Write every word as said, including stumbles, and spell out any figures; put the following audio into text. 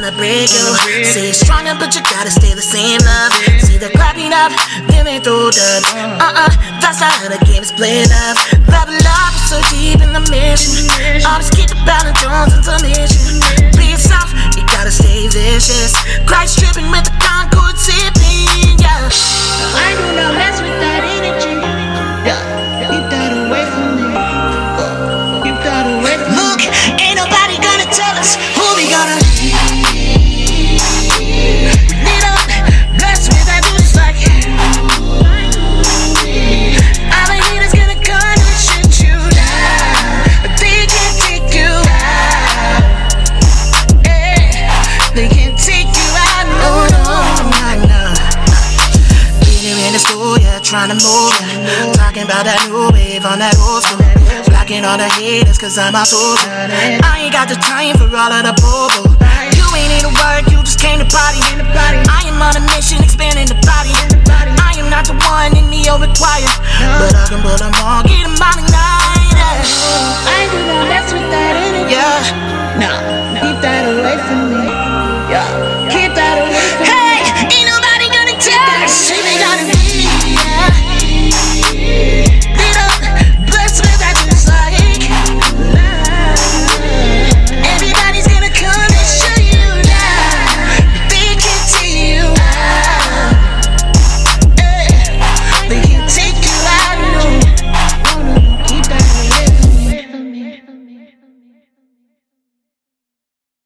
gonna break you. Say it's stronger, but you gotta stay the same love. See the clapping up, then they throw done. Uh-uh, that's not how the game is played up. Love, love is so deep in the mission. Always keep the balance Jones in submission. Be yourself, you gotta stay vicious. Christ tripping with the Concord sipping, yeah. I do not mess with that energy. Yeah, keep that away from me. Keep that away from me. Look, ain't nobody gonna tell us who we gonna be. We need a bless with that dudes like you. All the haters gonna come and shut you down, but they can't take you out. Yeah, they can't take you out. No, no, no, no. Being in the school, yeah, trying to move, yeah. Talking about that new wave on that old school. Blocking all the haters cause I'm out soldier. I ain't got the time for all of the boo-boo. You ain't need to work, you just came to party. I am on a mission, expanding the body. I am not the one in the required, but I can put them all, get them all tonight. I do not mess with that energy. Yeah, No.